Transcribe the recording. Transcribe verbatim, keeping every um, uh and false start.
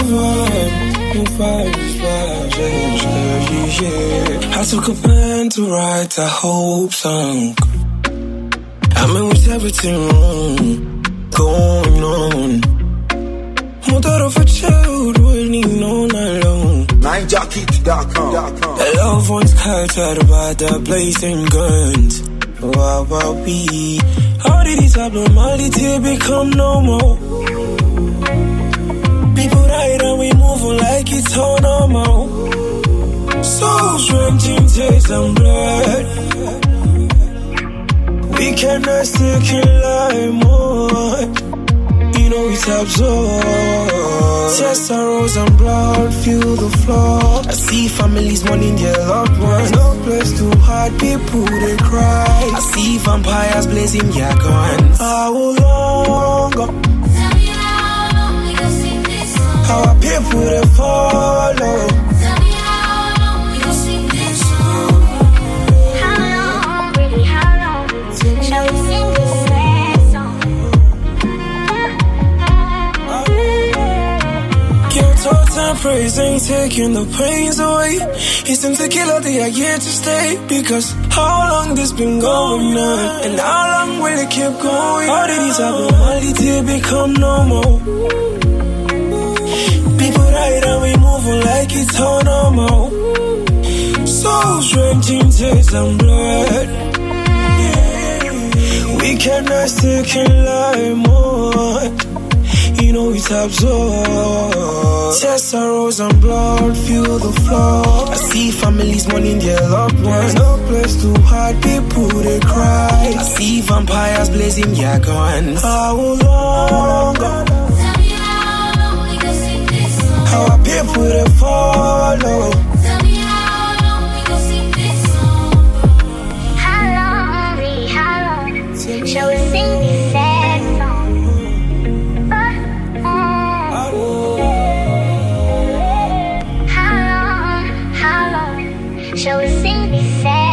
vibe, your vibe is vibe, yeah, yeah, yeah. I took a pen to write a hope song. I mean, with everything wrong going on, mother of a child winning on alone. nine jockey dot com. The loved ones captured by the blazing guns. Wow, wow, we. How did this abnormality become normal? People die and we move on like it's all normal. Souls drenching tears and blood. We cannot still kill life more. You know it's absurd. Tears, sorrows and blood fill the floor. I see families mourning their loved ones. No place to hide, people they cry. I see vampires blazing their guns. How long? Tell me how long we gon' sing this song. How our people they follow. Tell me how long we gon' sing this song. How long, really how long? Shall we sing this sad song? Thoughts and praise ain't taking the pains away. It's them tequila they are here to stay. Because how long this been going on? And how long will it keep going? How did this abnormality become normal? People die and we move on like it's all normal. Souls drenching tears and blood. We cannot still kill life more. You know it's absurd. Tears, sorrows and blood fill the floor. I see families mourning their loved ones. No place to hide, people they cry. I see vampires blazing their guns. How long? Tell me how long we gon' sing this song. How our people they follow. Tell me how long we gon' sing this song. How long, really how long? Shall we sing this sad song? Shall we sing this sad